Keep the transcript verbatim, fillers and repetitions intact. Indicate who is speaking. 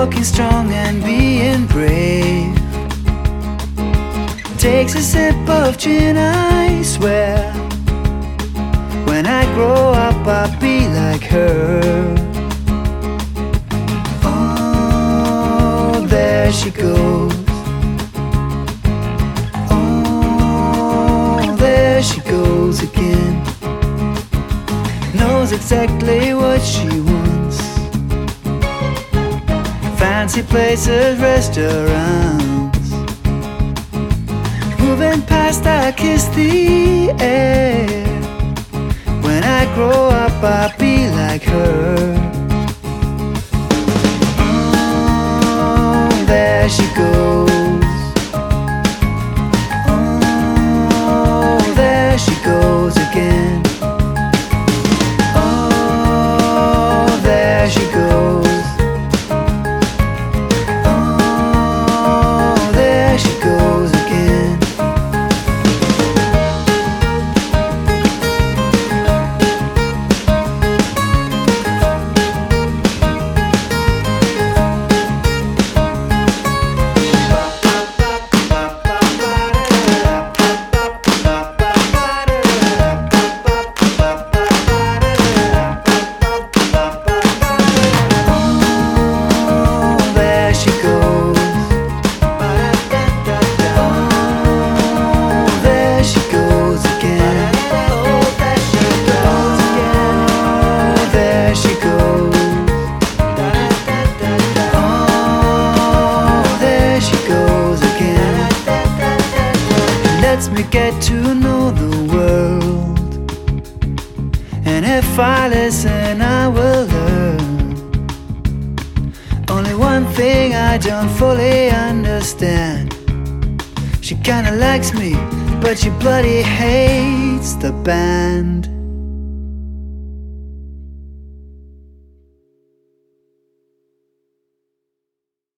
Speaker 1: walking strong and being brave. Takes a sip of gin, I swear. When I grow up I'll be like her. Oh, there she goes. Oh, there she goes again. Knows exactly what she wants. Fancy places, restaurants. Moving past, I kiss the air. When I grow up I'll be like her. Oh, there she goes. Oh, there she goes again. Oh, there she goes. Oh, there she goes again. Lets me get to know the world, and if I listen I will learn. Only one thing I don't fully understand. She kinda likes me, but she bloody hates the band.